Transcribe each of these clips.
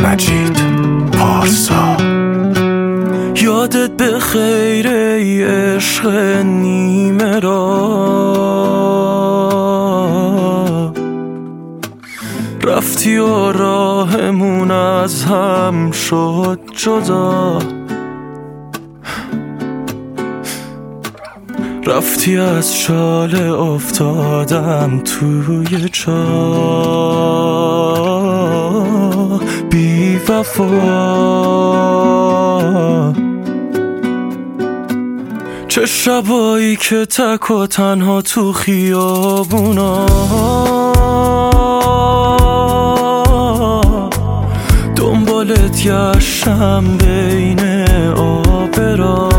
مجید پارسا. یادت به خیر ای عشق نیمه را، رفتی و راهمون از هم شد جدا. رفتی از شاله افتادم توی چاه بی وفا. چه شبایی که تک و تنها تو خیابونا دنبالت گشتم بین آبرا.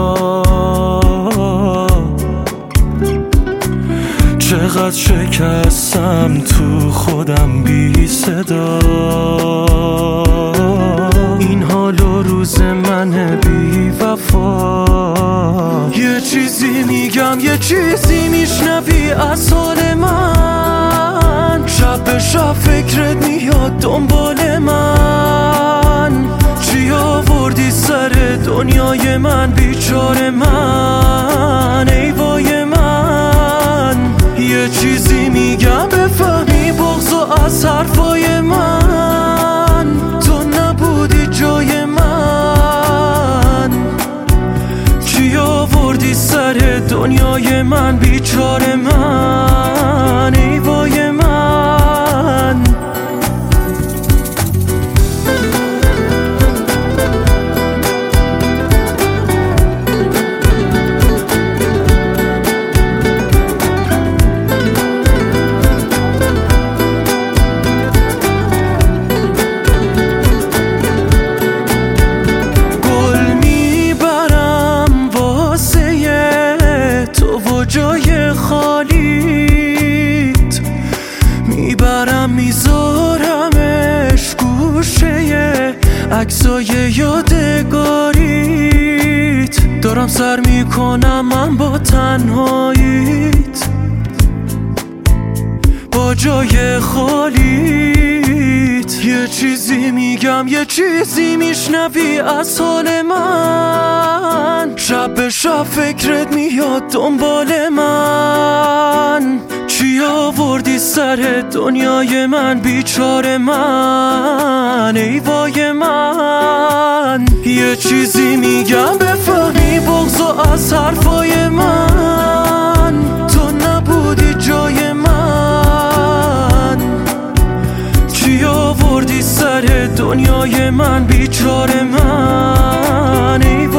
چقدر شکستم تو خودم بی صدا. این حال و روز من بی وفا. یه چیزی میگم یه چیزی میشنوی از حال من. شب به شب فکرت میاد دنبال من. چی آوردی سر دنیای من بیچاره من، ای وای من. یه چیزی میگم بفهمی بغض و از حرفای من. تو نبودی جای من. چی آوردی سر دنیای من بیچاره من، ای وای من. جای خالیت میبرم میذارمش گوشه عکسای یادگاریت. دارم سر میکنم من با تنهاییت، با جای خالیت. یه چیزی میگم یه چیزی میشنوی از حال من. شب به شب فکرت میاد دنبال من. چی آوردی سر دنیای من بیچاره من، ای وای من. یه چیزی میگم بفهمی بغض و از حرفای من. تو نبودی جای من. چی آوردی سر دنیای من بیچاره من، ای